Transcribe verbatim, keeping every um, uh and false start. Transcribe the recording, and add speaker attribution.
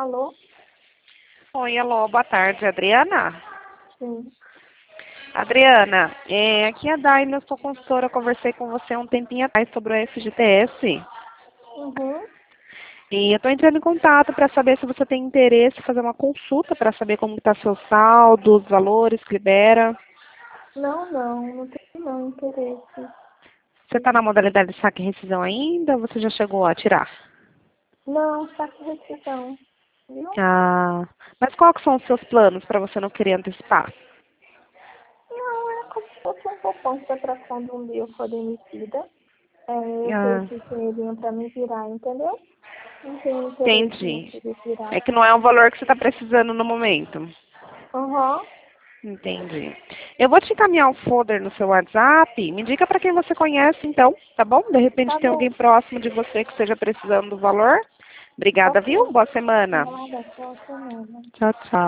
Speaker 1: Alô?
Speaker 2: Oi, alô, boa tarde, Adriana?
Speaker 1: Sim.
Speaker 2: Adriana, é, aqui é a Daine, eu sou consultora, eu conversei com você um tempinho atrás sobre o F G T S.
Speaker 1: Uhum.
Speaker 2: E eu estou entrando em contato para saber se você tem interesse em fazer uma consulta para saber como está seu saldo, os valores que libera.
Speaker 1: Não, não, não tenho não interesse.
Speaker 2: Você está na modalidade de saque e rescisão ainda ou você já chegou a tirar?
Speaker 1: Não, está com rescisão. Viu?
Speaker 2: Ah, mas quais que são os seus planos para você não querer antecipar?
Speaker 1: Não, é como se fosse um poupança para quando um dia eu for demitida. É, eu ter
Speaker 2: Ah,
Speaker 1: esse dinheirinho para me virar, entendeu? Não tenho interesse em
Speaker 2: entendi.
Speaker 1: querer virar.
Speaker 2: É que não é um valor que você está precisando no momento.
Speaker 1: Aham.
Speaker 2: Entendi. Eu vou te encaminhar um folder no seu WhatsApp. Me indica para quem você conhece, então, tá bom? De repente
Speaker 1: Tá
Speaker 2: tem
Speaker 1: bom.
Speaker 2: alguém próximo de você que esteja precisando do valor. Obrigada, viu?
Speaker 1: Ok.
Speaker 2: Boa semana.
Speaker 1: Nada, só semana.
Speaker 2: Tchau, tchau.